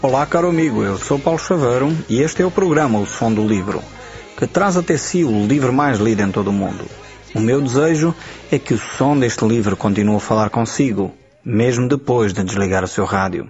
Olá, caro amigo, eu sou Paulo Chaveiro e este é o programa O Som do Livro, que traz até si o livro mais lido em todo o mundo. O meu desejo é que o som deste livro continue a falar consigo, mesmo depois de desligar o seu rádio.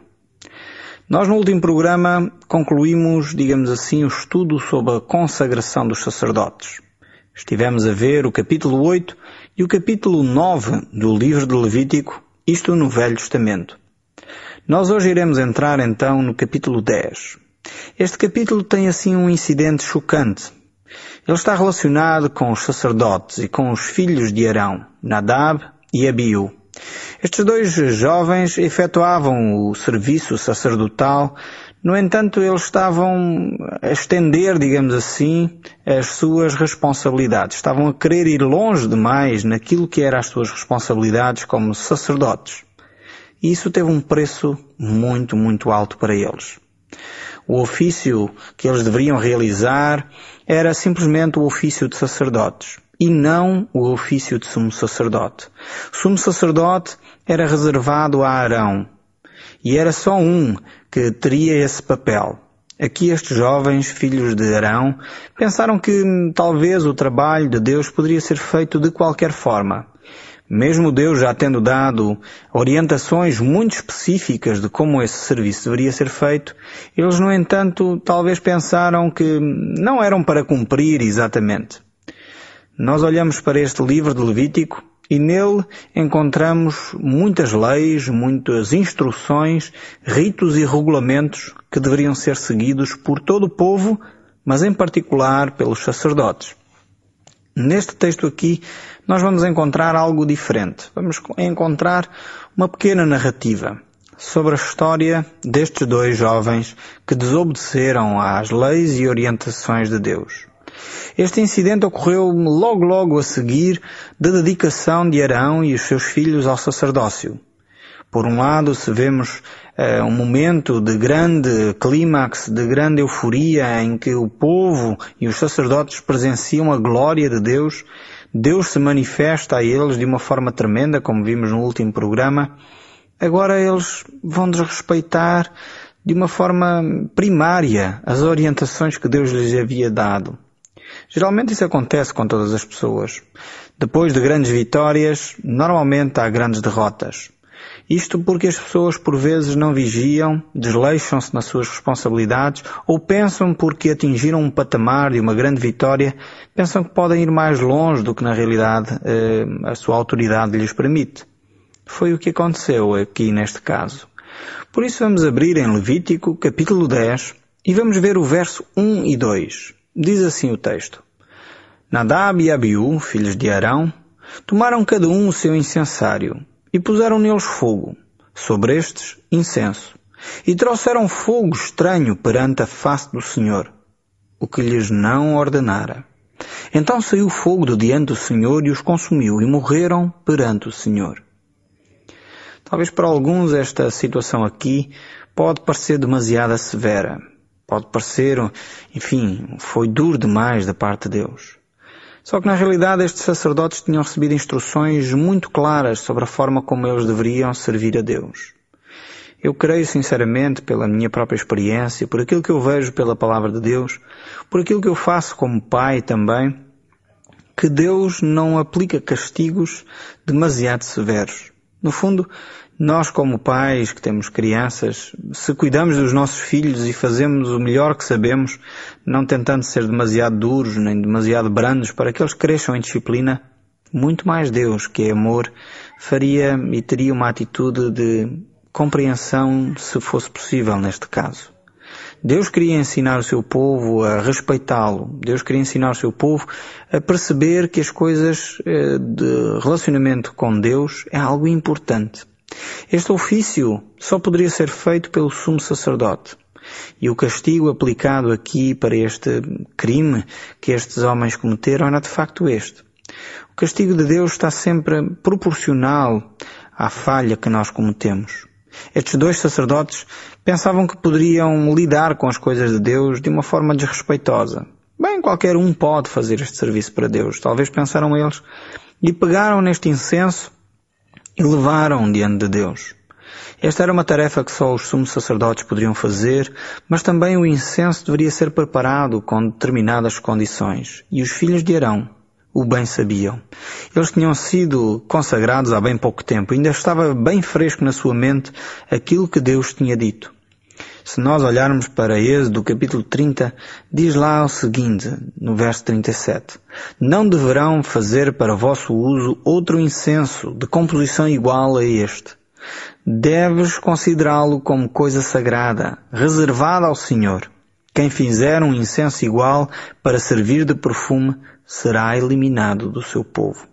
Nós no último programa concluímos, digamos assim, o estudo sobre a consagração dos sacerdotes. Estivemos a ver o capítulo 8 e o capítulo 9 do livro de Levítico, isto no Velho Testamento. Nós hoje iremos entrar então no capítulo 10. Este capítulo tem assim um incidente chocante. Ele está relacionado com os sacerdotes e com os filhos de Arão, Nadab e Abiú. Estes dois jovens efetuavam o serviço sacerdotal, no entanto eles estavam a estender, digamos assim, as suas responsabilidades. Estavam a querer ir longe demais naquilo que eram as suas responsabilidades como sacerdotes. E isso teve um preço muito, muito alto para eles. O ofício que eles deveriam realizar era simplesmente o ofício de sacerdotes e não o ofício de sumo sacerdote. O sumo sacerdote era reservado a Arão e era só um que teria esse papel. Aqui estes jovens, filhos de Arão, pensaram que talvez o trabalho de Deus poderia ser feito de qualquer forma. Mesmo Deus já tendo dado orientações muito específicas de como esse serviço deveria ser feito, eles, no entanto, talvez pensaram que não eram para cumprir exatamente. Nós olhamos para este livro de Levítico e nele encontramos muitas leis, muitas instruções, ritos e regulamentos que deveriam ser seguidos por todo o povo, mas em particular pelos sacerdotes. Neste texto aqui, nós vamos encontrar algo diferente. Vamos encontrar uma pequena narrativa sobre a história destes dois jovens que desobedeceram às leis e orientações de Deus. Este incidente ocorreu logo a seguir da dedicação de Arão e os seus filhos ao sacerdócio. Por um lado, se vemos um momento de grande clímax, de grande euforia, em que o povo e os sacerdotes presenciam a glória de Deus. Deus se manifesta a eles de uma forma tremenda, como vimos no último programa. Agora eles vão desrespeitar de uma forma primária as orientações que Deus lhes havia dado. Geralmente isso acontece com todas as pessoas. Depois de grandes vitórias, normalmente há grandes derrotas. Isto porque as pessoas por vezes não vigiam, desleixam-se nas suas responsabilidades ou pensam porque atingiram um patamar de uma grande vitória, pensam que podem ir mais longe do que na realidade a sua autoridade lhes permite. Foi o que aconteceu aqui neste caso. Por isso vamos abrir em Levítico, capítulo 10, e vamos ver o verso 1 e 2. Diz assim o texto: Nadab e Abiú, filhos de Arão, tomaram cada um o seu incensário e puseram neles fogo, sobre estes incenso, e trouxeram fogo estranho perante a face do Senhor, o que lhes não ordenara. Então saiu fogo de diante do Senhor e os consumiu, e morreram perante o Senhor. Talvez para alguns esta situação aqui pode parecer demasiado severa. Pode parecer, enfim, foi duro demais da parte de Deus. Só que na realidade estes sacerdotes tinham recebido instruções muito claras sobre a forma como eles deveriam servir a Deus. Eu creio sinceramente, pela minha própria experiência, por aquilo que eu vejo pela palavra de Deus, por aquilo que eu faço como pai também, que Deus não aplica castigos demasiado severos. No fundo, nós como pais que temos crianças, se cuidamos dos nossos filhos e fazemos o melhor que sabemos, não tentando ser demasiado duros nem demasiado brandos para que eles cresçam em disciplina, muito mais Deus, que é amor, faria e teria uma atitude de compreensão se fosse possível neste caso. Deus queria ensinar o seu povo a respeitá-lo. Deus queria ensinar o seu povo a perceber que as coisas de relacionamento com Deus é algo importante. Este ofício só poderia ser feito pelo sumo sacerdote. E o castigo aplicado aqui para este crime que estes homens cometeram era de facto este. O castigo de Deus está sempre proporcional à falha que nós cometemos. Estes dois sacerdotes pensavam que poderiam lidar com as coisas de Deus de uma forma desrespeitosa. Bem, qualquer um pode fazer este serviço para Deus, talvez pensaram eles, e pegaram neste incenso e levaram diante de Deus. Esta era uma tarefa que só os sumos sacerdotes poderiam fazer, mas também o incenso deveria ser preparado com determinadas condições, e os filhos de Arão o bem sabiam. Eles tinham sido consagrados há bem pouco tempo, ainda estava bem fresco na sua mente aquilo que Deus tinha dito. Se nós olharmos para Êxodo, capítulo 30, diz lá o seguinte, no verso 37. Não deverão fazer para vosso uso outro incenso de composição igual a este. Deves considerá-lo como coisa sagrada, reservada ao Senhor. Quem fizer um incenso igual para servir de perfume será eliminado do seu povo.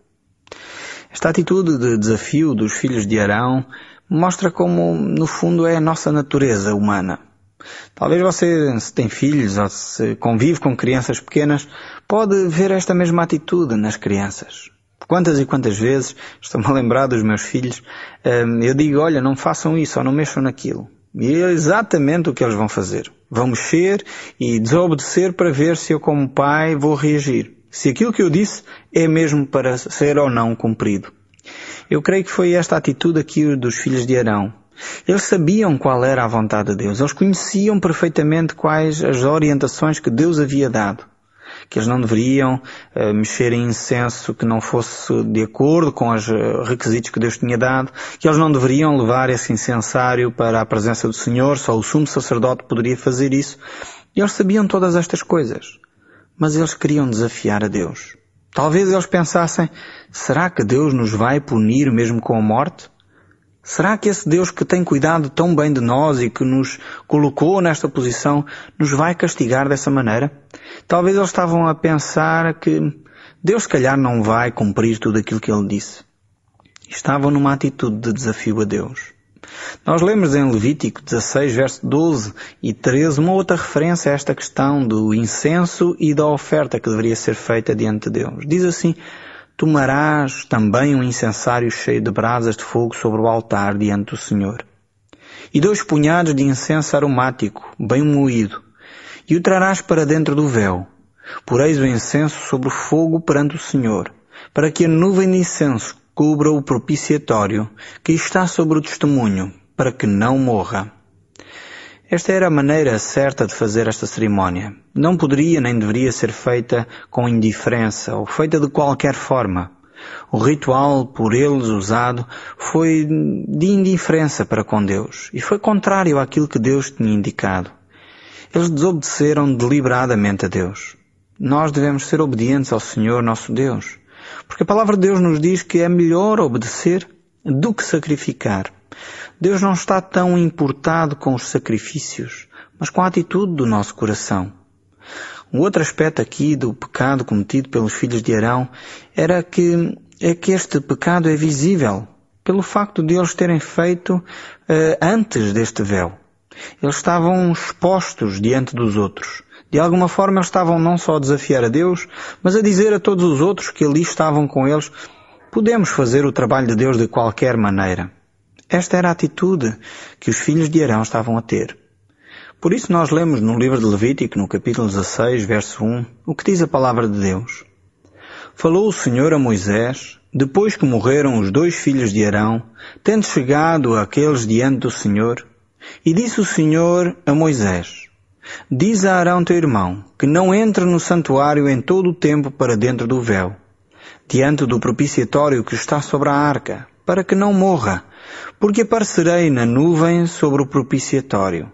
Esta atitude de desafio dos filhos de Arão mostra como, no fundo, é a nossa natureza humana. Talvez você, se tem filhos ou se convive com crianças pequenas, pode ver esta mesma atitude nas crianças. Quantas e quantas vezes, estou-me a lembrar dos meus filhos, eu digo, olha, não façam isso ou não mexam naquilo. E é exatamente o que eles vão fazer. Vão mexer e desobedecer para ver se eu, como pai, vou reagir. Se aquilo que eu disse é mesmo para ser ou não cumprido. Eu creio que foi esta atitude aqui dos filhos de Arão. Eles sabiam qual era a vontade de Deus. Eles conheciam perfeitamente quais as orientações que Deus havia dado. Que eles não deveriam mexer em incenso que não fosse de acordo com os requisitos que Deus tinha dado. Que eles não deveriam levar esse incensário para a presença do Senhor. Só o sumo sacerdote poderia fazer isso. E eles sabiam todas estas coisas. Mas eles queriam desafiar a Deus. Talvez eles pensassem, será que Deus nos vai punir mesmo com a morte? Será que esse Deus que tem cuidado tão bem de nós e que nos colocou nesta posição nos vai castigar dessa maneira? Talvez eles estavam a pensar que Deus se calhar não vai cumprir tudo aquilo que Ele disse. Estavam numa atitude de desafio a Deus. Nós lemos em Levítico 16, verso 12 e 13, uma outra referência a esta questão do incenso e da oferta que deveria ser feita diante de Deus. Diz assim, tomarás também um incensário cheio de brasas de fogo sobre o altar diante do Senhor. E 2 punhados de incenso aromático, bem moído, e o trarás para dentro do véu. Poreis o incenso sobre o fogo perante o Senhor, para que a nuvem de incenso cubra o propiciatório que está sobre o testemunho, para que não morra. Esta era a maneira certa de fazer esta cerimónia. Não poderia nem deveria ser feita com indiferença ou feita de qualquer forma. O ritual por eles usado foi de indiferença para com Deus e foi contrário àquilo que Deus tinha indicado. Eles desobedeceram deliberadamente a Deus. Nós devemos ser obedientes ao Senhor nosso Deus, porque a palavra de Deus nos diz que é melhor obedecer do que sacrificar. Deus não está tão importado com os sacrifícios, mas com a atitude do nosso coração. Um outro aspecto aqui do pecado cometido pelos filhos de Arão é que este pecado é visível pelo facto de eles terem feito antes deste véu. Eles estavam expostos diante dos outros. De alguma forma eles estavam não só a desafiar a Deus, mas a dizer a todos os outros que ali estavam com eles, podemos fazer o trabalho de Deus de qualquer maneira. Esta era a atitude que os filhos de Arão estavam a ter. Por isso nós lemos no livro de Levítico, no capítulo 16, verso 1, o que diz a palavra de Deus. Falou o Senhor a Moisés, depois que morreram os 2 filhos de Arão, tendo chegado aqueles diante do Senhor, e disse o Senhor a Moisés, diz a Arão teu irmão, que não entre no santuário em todo o tempo para dentro do véu, diante do propiciatório que está sobre a arca, para que não morra, porque aparecerei na nuvem sobre o propiciatório.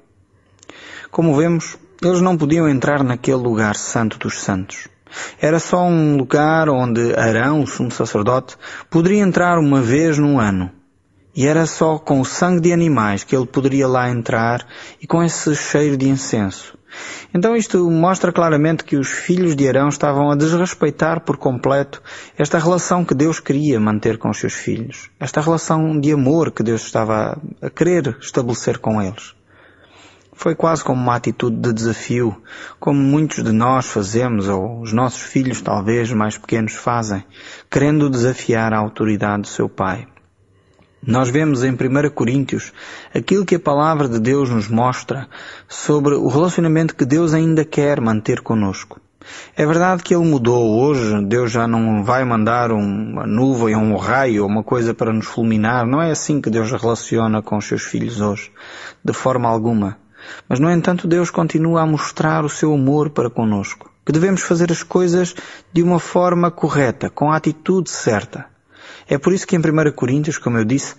Como vemos, eles não podiam entrar naquele lugar santo dos santos. Era só um lugar onde Arão, o sumo sacerdote, poderia entrar uma vez no ano. E era só com o sangue de animais que ele poderia lá entrar e com esse cheiro de incenso. Então isto mostra claramente que os filhos de Arão estavam a desrespeitar por completo esta relação que Deus queria manter com os seus filhos. Esta relação de amor que Deus estava a querer estabelecer com eles. Foi quase como uma atitude de desafio, como muitos de nós fazemos, ou os nossos filhos talvez mais pequenos fazem, querendo desafiar a autoridade do seu pai. Nós vemos em 1 Coríntios aquilo que a palavra de Deus nos mostra sobre o relacionamento que Deus ainda quer manter conosco. É verdade que ele mudou hoje, Deus já não vai mandar uma nuvem ou um raio ou uma coisa para nos fulminar. Não é assim que Deus relaciona com os seus filhos hoje, de forma alguma. Mas, no entanto, Deus continua a mostrar o seu amor para conosco, que devemos fazer as coisas de uma forma correta, com a atitude certa. É por isso que em 1 Coríntios, como eu disse,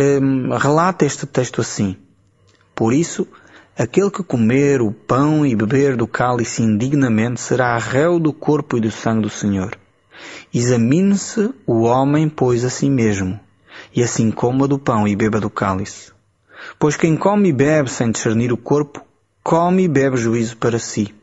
relata este texto assim: por isso, aquele que comer o pão e beber do cálice indignamente será réu do corpo e do sangue do Senhor. Examine-se o homem, pois, a si mesmo, e assim coma do pão e beba do cálice. Pois quem come e bebe sem discernir o corpo, come e bebe juízo para si.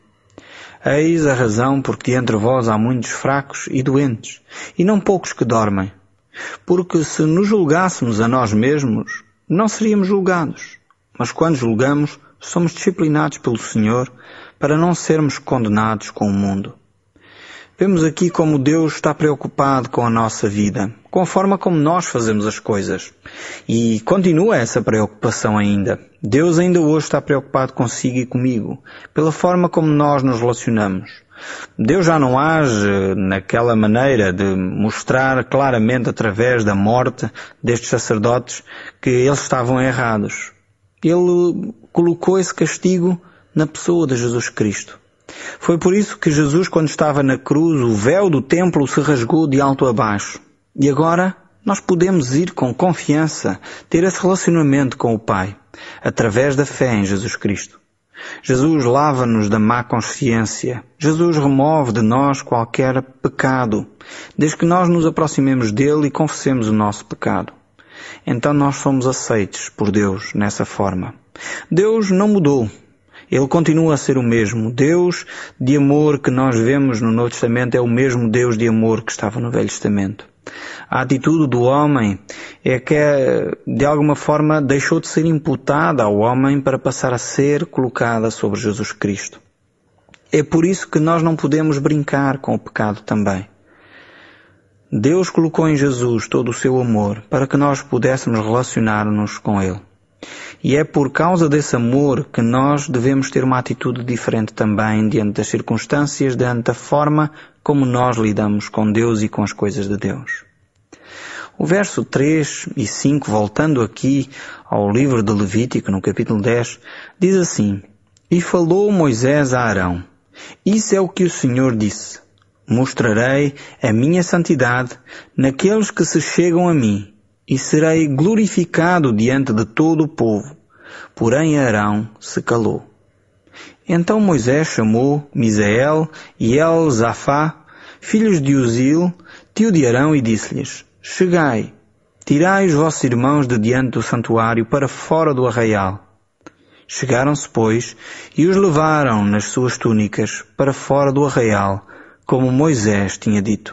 Eis a razão porque entre vós há muitos fracos e doentes, e não poucos que dormem. Porque se nos julgássemos a nós mesmos, não seríamos julgados. Mas quando julgamos, somos disciplinados pelo Senhor para não sermos condenados com o mundo. Vemos aqui como Deus está preocupado com a nossa vida, com a forma como nós fazemos as coisas. E continua essa preocupação ainda. Deus ainda hoje está preocupado consigo e comigo, pela forma como nós nos relacionamos. Deus já não age naquela maneira de mostrar claramente através da morte destes sacerdotes que eles estavam errados. Ele colocou esse castigo na pessoa de Jesus Cristo. Foi por isso que Jesus, quando estava na cruz, o véu do templo se rasgou de alto a baixo. E agora nós podemos ir com confiança, ter esse relacionamento com o Pai, através da fé em Jesus Cristo. Jesus lava-nos da má consciência. Jesus remove de nós qualquer pecado, desde que nós nos aproximemos dele e confessemos o nosso pecado. Então nós somos aceitos por Deus nessa forma. Deus não mudou. Ele continua a ser o mesmo. Deus de amor que nós vemos no Novo Testamento é o mesmo Deus de amor que estava no Velho Testamento. A atitude do homem é que, de alguma forma, deixou de ser imputada ao homem para passar a ser colocada sobre Jesus Cristo. É por isso que nós não podemos brincar com o pecado também. Deus colocou em Jesus todo o seu amor para que nós pudéssemos relacionar-nos com Ele. E é por causa desse amor que nós devemos ter uma atitude diferente também diante das circunstâncias, diante da forma como nós lidamos com Deus e com as coisas de Deus. O verso 3 e 5, voltando aqui ao livro de Levítico, no capítulo 10, diz assim: E falou Moisés a Arão: Isso é o que o Senhor disse: Mostrarei a minha santidade naqueles que se chegam a mim, e serei glorificado diante de todo o povo. Porém Arão se calou. Então Moisés chamou Misael e Elzafá, filhos de Uzil, tio de Arão, e disse-lhes: Chegai, tirai os vossos irmãos de diante do santuário para fora do arraial. Chegaram-se, pois, e os levaram nas suas túnicas para fora do arraial, como Moisés tinha dito.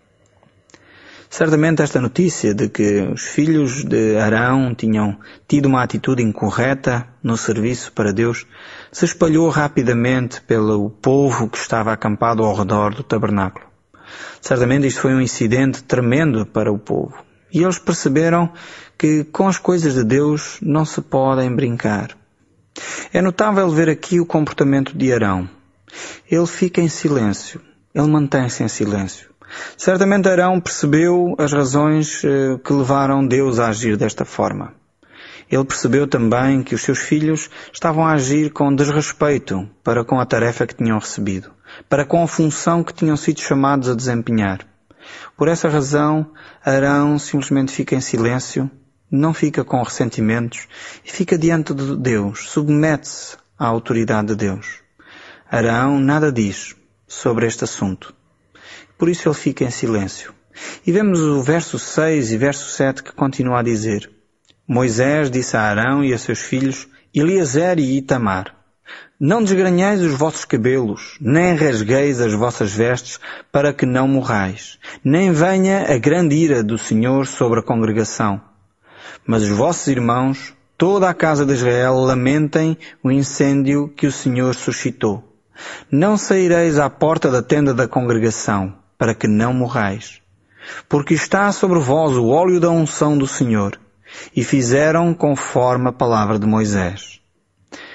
Certamente esta notícia de que os filhos de Arão tinham tido uma atitude incorreta no serviço para Deus se espalhou rapidamente pelo povo que estava acampado ao redor do tabernáculo. Certamente isto foi um incidente tremendo para o povo. E eles perceberam que com as coisas de Deus não se podem brincar. É notável ver aqui o comportamento de Arão. Ele fica em silêncio. Ele mantém-se em silêncio. Certamente Arão percebeu as razões que levaram Deus a agir desta forma. Ele percebeu também que os seus filhos estavam a agir com desrespeito para com a tarefa que tinham recebido, para com a função que tinham sido chamados a desempenhar. Por essa razão, Arão simplesmente fica em silêncio, não fica com ressentimentos e fica diante de Deus, submete-se à autoridade de Deus. Arão nada diz sobre este assunto. Por isso ele fica em silêncio. E vemos o verso 6 e verso 7 que continua a dizer: Moisés disse a Arão e a seus filhos, Eliezer e Itamar: Não desgranheis os vossos cabelos, nem rasgueis as vossas vestes, para que não morrais, nem venha a grande ira do Senhor sobre a congregação. Mas os vossos irmãos, toda a casa de Israel, lamentem o incêndio que o Senhor suscitou. Não saireis à porta da tenda da congregação, para que não morrais. Porque está sobre vós o óleo da unção do Senhor. E fizeram conforme a palavra de Moisés.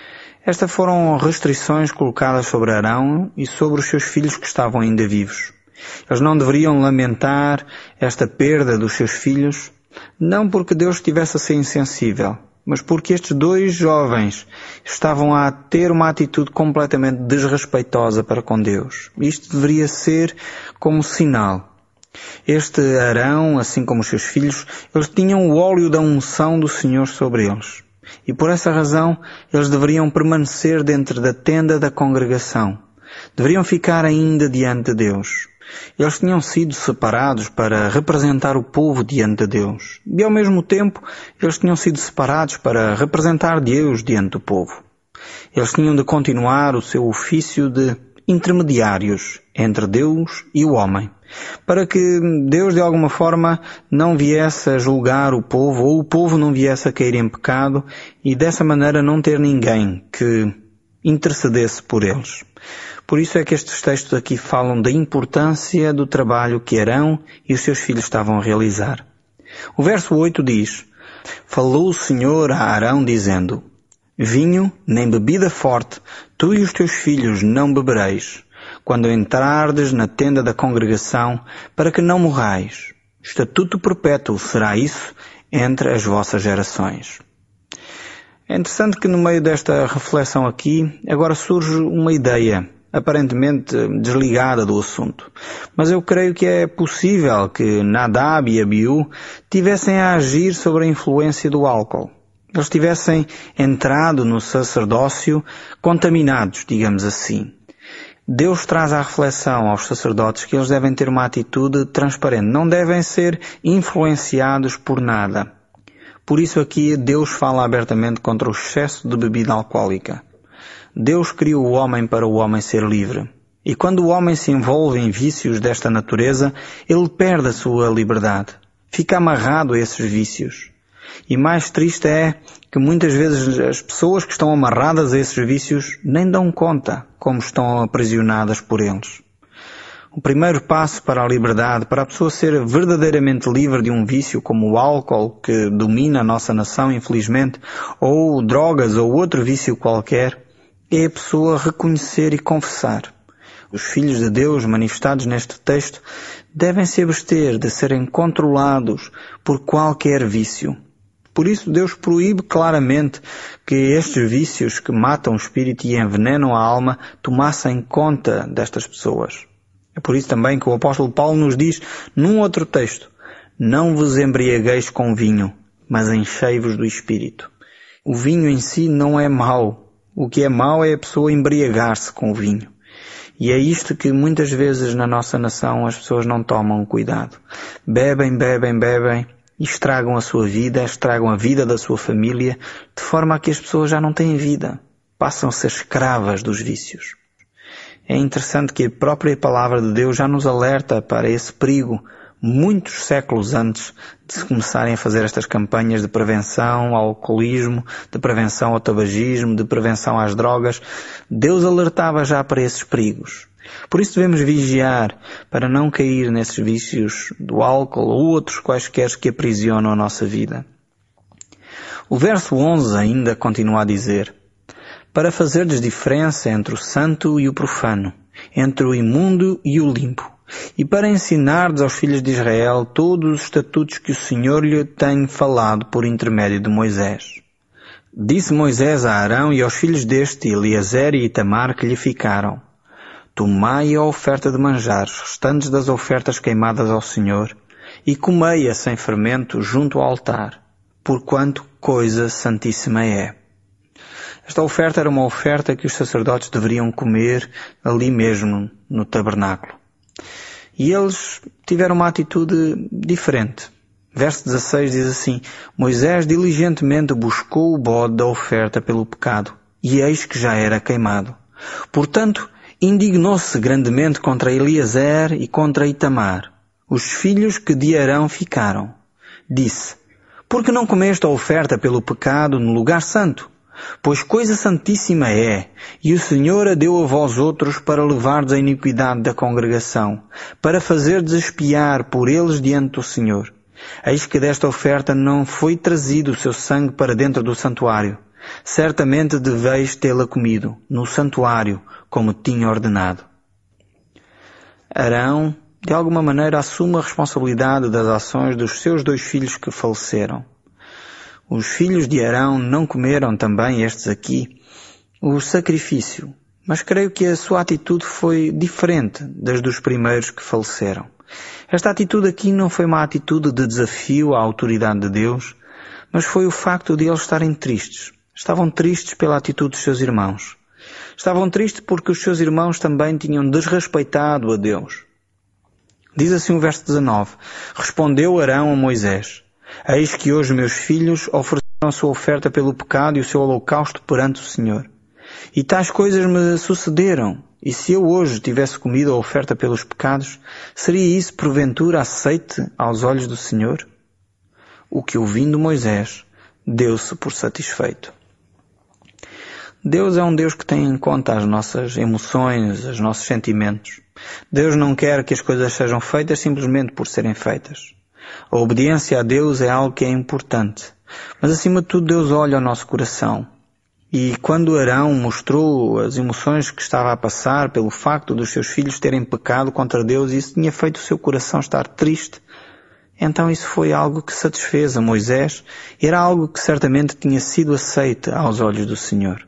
Estas foram restrições colocadas sobre Arão e sobre os seus filhos que estavam ainda vivos. Eles não deveriam lamentar esta perda dos seus filhos, não porque Deus estivesse a ser insensível, mas porque estes dois jovens estavam a ter uma atitude completamente desrespeitosa para com Deus. Isto deveria ser como sinal. Este Arão, assim como os seus filhos, eles tinham o óleo da unção do Senhor sobre eles. E por essa razão, eles deveriam permanecer dentro da tenda da congregação. Deveriam ficar ainda diante de Deus. Eles tinham sido separados para representar o povo diante de Deus. E ao mesmo tempo, eles tinham sido separados para representar Deus diante do povo. Eles tinham de continuar o seu ofício de intermediários entre Deus e o homem, para que Deus de alguma forma não viesse a julgar o povo ou o povo não viesse a cair em pecado e dessa maneira não ter ninguém que intercedesse por eles. Por isso é que estes textos aqui falam da importância do trabalho que Arão e os seus filhos estavam a realizar. O verso 8 diz: Falou o Senhor a Arão dizendo: Vinho nem bebida forte, tu e os teus filhos não bebereis, quando entrardes na tenda da congregação, para que não morrais. Estatuto perpétuo será isso entre as vossas gerações. É interessante que no meio desta reflexão aqui, agora surge uma ideia, aparentemente desligada do assunto. Mas eu creio que é possível que Nadab e Abiú tivessem a agir sobre a influência do álcool. Eles tivessem entrado no sacerdócio contaminados, digamos assim. Deus traz à reflexão aos sacerdotes que eles devem ter uma atitude transparente, não devem ser influenciados por nada. Por isso aqui Deus fala abertamente contra o excesso de bebida alcoólica. Deus criou o homem para o homem ser livre. E quando o homem se envolve em vícios desta natureza, ele perde a sua liberdade. Fica amarrado a esses vícios. E mais triste é que muitas vezes as pessoas que estão amarradas a esses vícios nem dão conta como estão aprisionadas por eles. O primeiro passo para a liberdade, para a pessoa ser verdadeiramente livre de um vício como o álcool que domina a nossa nação, infelizmente, ou drogas ou outro vício qualquer, é a pessoa reconhecer e confessar. Os filhos de Deus manifestados neste texto devem se abster de serem controlados por qualquer vício. Por isso Deus proíbe claramente que estes vícios que matam o espírito e envenenam a alma tomassem conta destas pessoas. É por isso também que o apóstolo Paulo nos diz num outro texto: Não vos embriagueis com vinho, mas enchei-vos do Espírito. O vinho em si não é mau. O que é mau é a pessoa embriagar-se com o vinho. E é isto que muitas vezes na nossa nação as pessoas não tomam cuidado. Bebem e estragam a sua vida, estragam a vida da sua família, de forma a que as pessoas já não têm vida. Passam a ser escravas dos vícios. É interessante que a própria palavra de Deus já nos alerta para esse perigo muitos séculos antes de se começarem a fazer estas campanhas de prevenção ao alcoolismo, de prevenção ao tabagismo, de prevenção às drogas. Deus alertava já para esses perigos. Por isso devemos vigiar para não cair nesses vícios do álcool ou outros quaisquer que aprisionam a nossa vida. O verso 11 ainda continua a dizer: Para fazerdes diferença entre o santo e o profano, entre o imundo e o limpo, e para ensinardes aos filhos de Israel todos os estatutos que o Senhor lhe tem falado por intermédio de Moisés. Disse Moisés a Arão e aos filhos deste, Eliezer e Itamar, que lhe ficaram: Tomai a oferta de manjares restantes das ofertas queimadas ao Senhor, e comei-a sem fermento junto ao altar, porquanto coisa santíssima é. Esta oferta era uma oferta que os sacerdotes deveriam comer ali mesmo, no tabernáculo. E eles tiveram uma atitude diferente. Verso 16 diz assim: Moisés diligentemente buscou o bode da oferta pelo pecado, e eis que já era queimado. Portanto, indignou-se grandemente contra Eliezer e contra Itamar, os filhos que de Arão ficaram. Disse: Por que não comeste a oferta pelo pecado no lugar santo? Pois coisa santíssima é, e o Senhor a deu a vós outros para levardes a iniquidade da congregação, para fazerdes expiar por eles diante do Senhor. Eis que desta oferta não foi trazido o seu sangue para dentro do santuário, Certamente deveis tê-la comido no santuário, como tinha ordenado. Arão, de alguma maneira, assume a responsabilidade das ações dos seus 2 filhos que faleceram. Os filhos de Arão não comeram também, estes aqui, o sacrifício, mas creio que a sua atitude foi diferente das dos primeiros que faleceram. Esta atitude aqui não foi uma atitude de desafio à autoridade de Deus, mas foi o facto de eles estarem tristes. Estavam tristes pela atitude dos seus irmãos. Estavam tristes porque os seus irmãos também tinham desrespeitado a Deus. Diz assim o verso 19: Respondeu Arão a Moisés: Eis que hoje meus filhos ofereceram a sua oferta pelo pecado e o seu holocausto perante o Senhor. E tais coisas me sucederam, e se eu hoje tivesse comido a oferta pelos pecados, seria isso porventura aceite aos olhos do Senhor? O que ouvindo Moisés, deu-se por satisfeito. Deus é um Deus que tem em conta as nossas emoções, os nossos sentimentos. Deus não quer que as coisas sejam feitas simplesmente por serem feitas. A obediência a Deus é algo que é importante, mas acima de tudo Deus olha ao nosso coração. E quando Arão mostrou as emoções que estava a passar pelo facto dos seus filhos terem pecado contra Deus, e isso tinha feito o seu coração estar triste, então isso foi algo que satisfez a Moisés, era algo que certamente tinha sido aceito aos olhos do Senhor.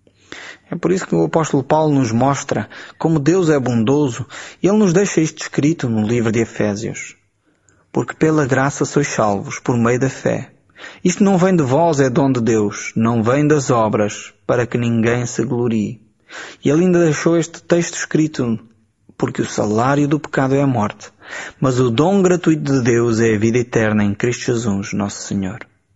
É por isso que o apóstolo Paulo nos mostra como Deus é bondoso, e ele nos deixa isto escrito no livro de Efésios. Porque pela graça sois salvos, por meio da fé. Isto não vem de vós, é dom de Deus, não vem das obras, para que ninguém se glorie. E ele ainda deixou este texto escrito, porque o salário do pecado é a morte, mas o dom gratuito de Deus é a vida eterna em Cristo Jesus, nosso Senhor.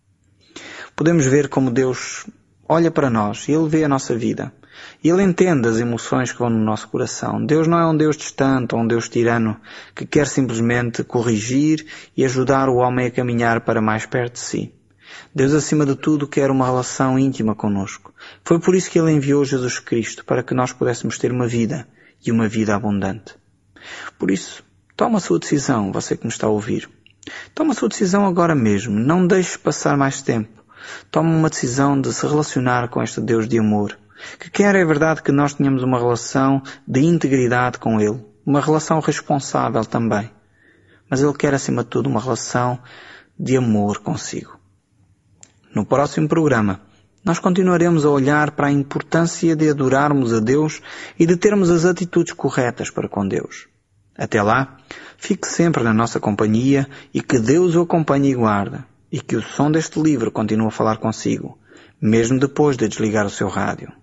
Podemos ver como Deus olha para nós e Ele vê a nossa vida. E Ele entende as emoções que vão no nosso coração. Deus não é um Deus distante ou um Deus tirano que quer simplesmente corrigir e ajudar o homem a caminhar para mais perto de si. Deus, acima de tudo, quer uma relação íntima conosco. Foi por isso que Ele enviou Jesus Cristo, para que nós pudéssemos ter uma vida e uma vida abundante. Por isso, toma a sua decisão, você que me está a ouvir. Toma a sua decisão agora mesmo. Não deixe passar mais tempo. Toma uma decisão de se relacionar com este Deus de amor, que quer, é verdade, que nós tenhamos uma relação de integridade com Ele, uma relação responsável também. Mas Ele quer, acima de tudo, uma relação de amor consigo. No próximo programa, nós continuaremos a olhar para a importância de adorarmos a Deus e de termos as atitudes corretas para com Deus. Até lá, fique sempre na nossa companhia e que Deus o acompanhe e guarde, e que o som deste livro continue a falar consigo, mesmo depois de desligar o seu rádio.